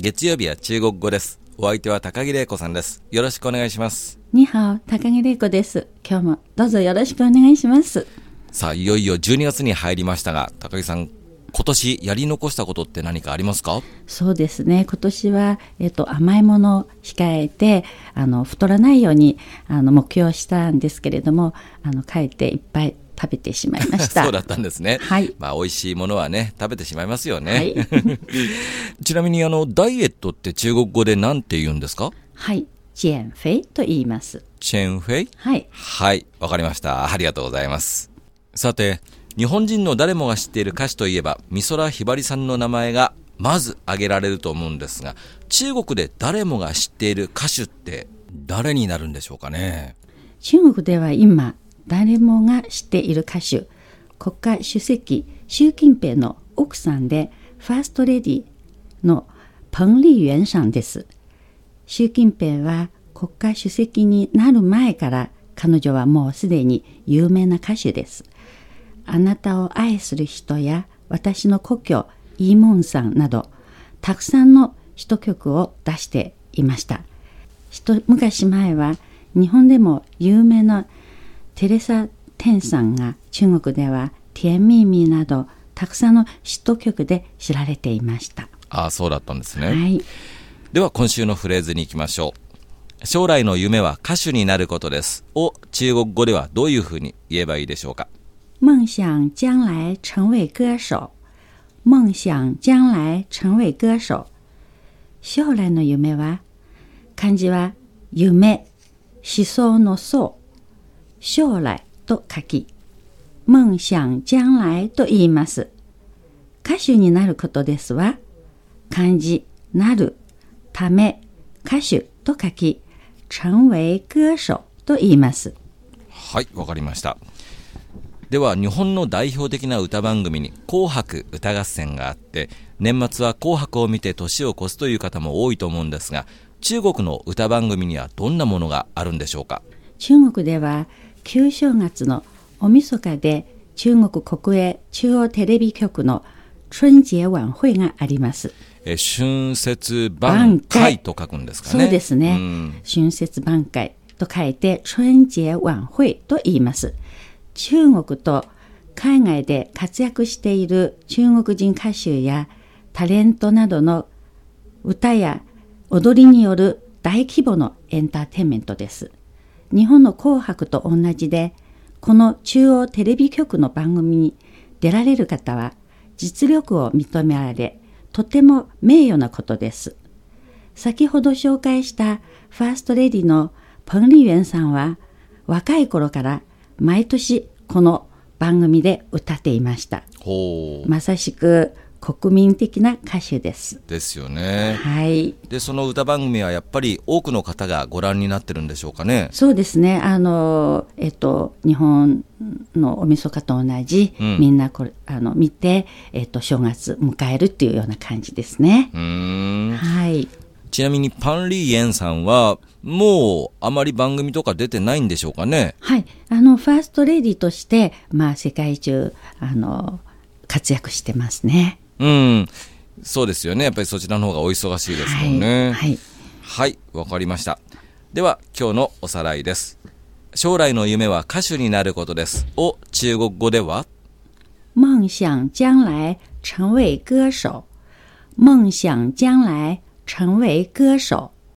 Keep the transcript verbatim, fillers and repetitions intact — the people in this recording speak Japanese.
月曜日は中国語です。お相手は高木玲子さんです。よろしくお願いします。 にはお、高木玲子です。今日もどうぞよろしくお願いします。 さあ、いよいよじゅうにがつに入りましたが、高木さん、今年やり残したことって何かありますか？ そうですね、今年は、えっと、甘いものを控えてあの太らないようにあの目標したんですけれども、あのかえっていっぱい食べてしまいましたそうだったんですね。 はい。 まあ、美味しいものはね、食べてしまいますよね。 はい、 ちなみにあのダイエットって中国語で何て言うんですか？ はい、減肥と言います。 減肥？ はい。 はい、わかりました。ありがとうございます。さて、日本人の誰もが知っている歌手といえば美空ひばりさんの名前がまず挙げられると思うんですが、中国で誰もが知っている歌手って誰になるんでしょうかね？ 中国では今誰もが知っている歌手、国家主席習近平の奥さんでファーストレディの彭麗媛さんです。習近平は国家主席になる前から彼女はもうすでに有名な歌手です。あなたを愛する人や私の故郷イーモンさんなどたくさんのヒット曲を出していました。一昔前は日本でも有名なテレサ・テンさんが中国では甜蜜蜜などたくさんのヒット曲で知られていました。 ああ、そうだったんですね。 はい。 では今週のフレーズに行きましょう。将来の夢は歌手になることですを中国語ではどういうふうに言えばいいでしょうか？ 夢想将来成為歌手。夢想将来成為歌手。将来の夢は、漢字は夢、思想の想、将来と書き、夢想将来と言います。歌手になることですわ。漢字、なる、ため、歌手と書き、成為歌手と言います。 はい、わかりました。では日本の代表的な歌番組に紅白歌合戦があって、年末は紅白を見て年を越すという方も多いと思うんですが、中国の歌番組にはどんなものがあるんでしょうか？ 中国では旧正月のおみそかで中国国営中央テレビ局の春節晚会があります。 え春節晩会と書くんですかね？ そうですね、うん、春節晩会と書いて春節晚会と言います。中国と海外で活躍している中国人歌手やタレントなどの歌や踊りによる大規模のエンターテインメントです。日本の紅白と同じで、この中央テレビ局の番組に出られる方は実力を認められ、とても名誉なことです。先ほど紹介したファーストレディの彭麗媛さんは若い頃から毎年この番組で歌っていました。 ほう、 まさしく国民的な歌手です。 ですよね。 はい。 で、その歌番組はやっぱり多くの方がご覧になってるんでしょうかね？ そうですね。あの、えっと、日本のおみそかと同じ、うん、みんなこれあの見て、えっと、正月迎えるっていうような感じですね。 うーん、 はい。 ちなみにパンリーエンさんはもうあまり番組とか出てないんでしょうかね？ はい。あの、ファーストレディとして、まあ、世界中、あの、活躍してますね。 うん、そうですよね。やっぱりそちらの方がお忙しいですもんね。 はい、 はい、わかりました。では今日のおさらいです。将来の夢は歌手になることですを中国語では、 夢想将来成為歌手。夢想将来成為歌手。